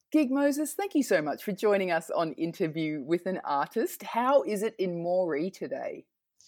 Gig Moses, thank you so much for joining us on Interview with an Artist. How is it in Moree today?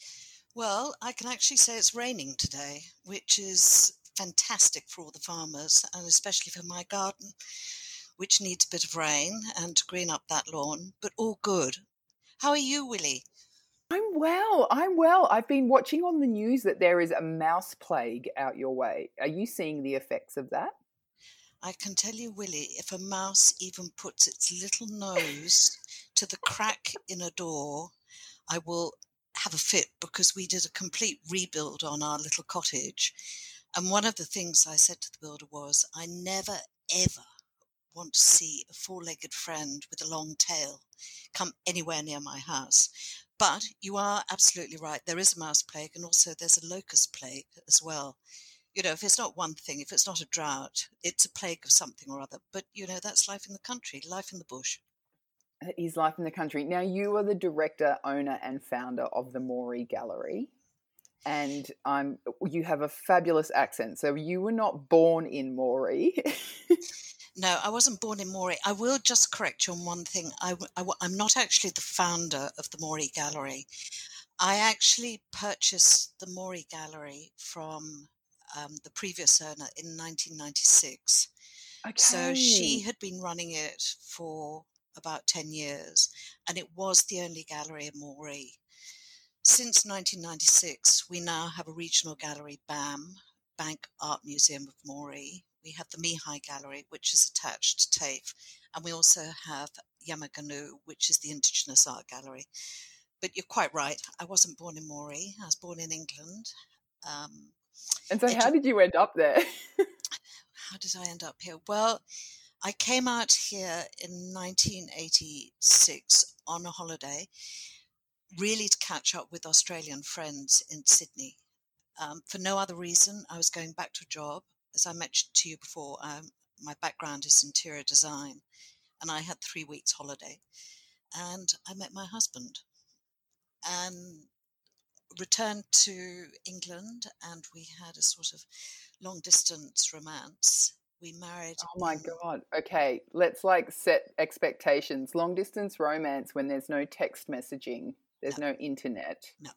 Well, I can actually say it's raining today, which is fantastic for all the farmers and especially for my garden, which needs a bit of rain and to green up that lawn, but all good. How are you, Willie? I'm well. I'm well. I've been watching on the news that there is a mouse plague out your way. Are you seeing the effects of that? I can tell you, Willie, if a mouse even puts its little nose to the crack in a door, I will have a fit because we did a complete rebuild on our little cottage. And one of the things I said to the builder was, I never, ever want to see a four-legged friend with a long tail come anywhere near my house. But you are absolutely right. There is a mouse plague and also there's a locust plague as well. You know, if it's not one thing, if it's not a drought, it's a plague of something or other. But, you know, that's life in the country, life in the bush. It is life in the country. Now, you are the director, owner, and founder of the Moree Gallery. And you have a fabulous accent. So you were not born in Moree. No, I wasn't born in Moree. I will just correct you on one thing. I'm not actually the founder of the Moree Gallery. I actually purchased the Moree Gallery from the previous owner in 1996. So she Okay. had been running it for about 10 years, and it was the only gallery in Moree. Since 1996, we now have a regional gallery, BAM, Bank Art Museum of Moree. We have the Mihai Gallery, which is attached to TAFE, and we also have Yamaganu, which is the Indigenous Art Gallery. But you're quite right. I wasn't born in Moree. I was born in England. Um, And so how edu- did you end up there? how did I end up here? Well, I came out here in 1986 on a holiday, really to catch up with Australian friends in Sydney. For no other reason, I was going back to a job. As I mentioned to you before, my background is interior design, and I had 3 weeks holiday. And I met my husband and returned to England, and we had a sort of long distance romance. We married Oh my in God. Okay, let's set expectations. Long distance romance when there's no text messaging, no, there's no internet. no,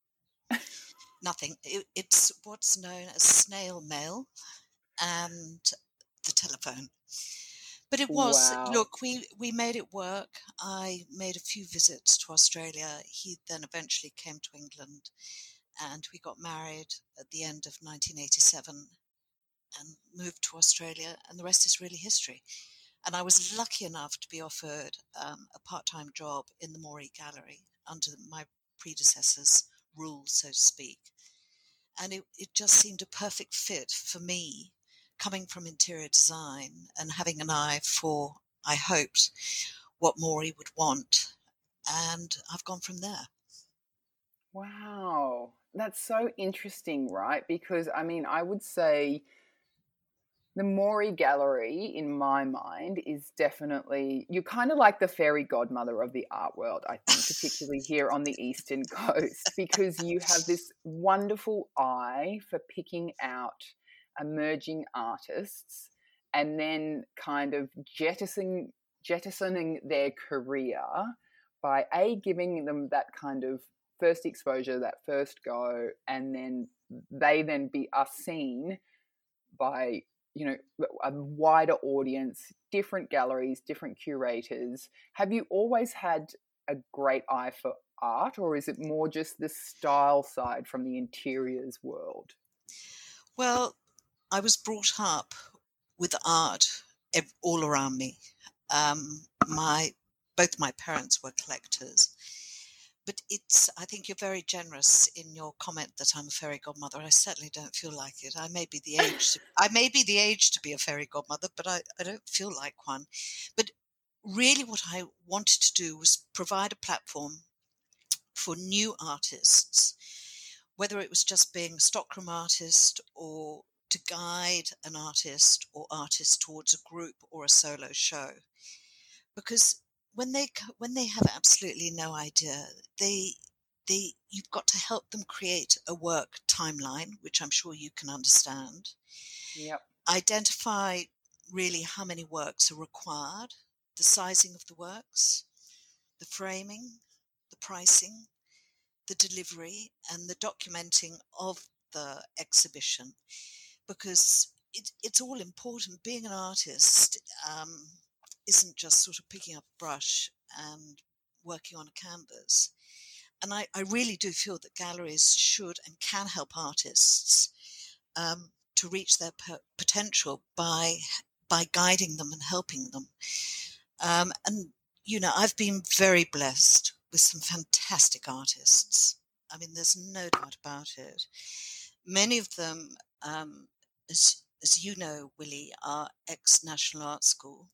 nothing. It's what's known as snail mail and the telephone. But it was, Wow. look, we made it work. I made a few visits to Australia. He then eventually came to England and we got married at the end of 1987 and moved to Australia, and the rest is really history. And I was lucky enough to be offered a part-time job in the Moree Gallery under my predecessor's rules, so to speak. And it just seemed a perfect fit for me, coming from interior design and having an eye for, I hoped, what Moree would want. And I've gone from there. Wow. That's so interesting, right? Because I would say the Moree Gallery, in my mind, is definitely, you're kind of like the fairy godmother of the art world, I think, particularly here on the Eastern Coast, because you have this wonderful eye for picking out emerging artists and then kind of jettisoning their career by giving them that kind of first exposure, that first go, and then they then are seen by a wider audience, different galleries, different curators. Have you always had a great eye for art, or is it more just the style side from the interiors world? Well, I was brought up with art all around me. My both my parents were collectors, but I think you're very generous in your comment that I'm a fairy godmother. I certainly don't feel like it. I may be the age to be a fairy godmother, but I don't feel like one. But really what I wanted to do was provide a platform for new artists, whether it was just being a stockroom artist or to guide an artist or artist towards a group or a solo show. Because when they have absolutely no idea, you've got to help them create a work timeline, which I'm sure you can understand. Yep. Identify really how many works are required, the sizing of the works, the framing, the pricing, the delivery, and the documenting of the exhibition, because it's all important. Being an artist isn't just sort of picking up a brush and working on a canvas. And I really do feel that galleries should and can help artists to reach their potential by guiding them and helping them. And, I've been very blessed with some fantastic artists. I mean, there's no doubt about it. Many of them, as you know, Willie, are ex-National Art School.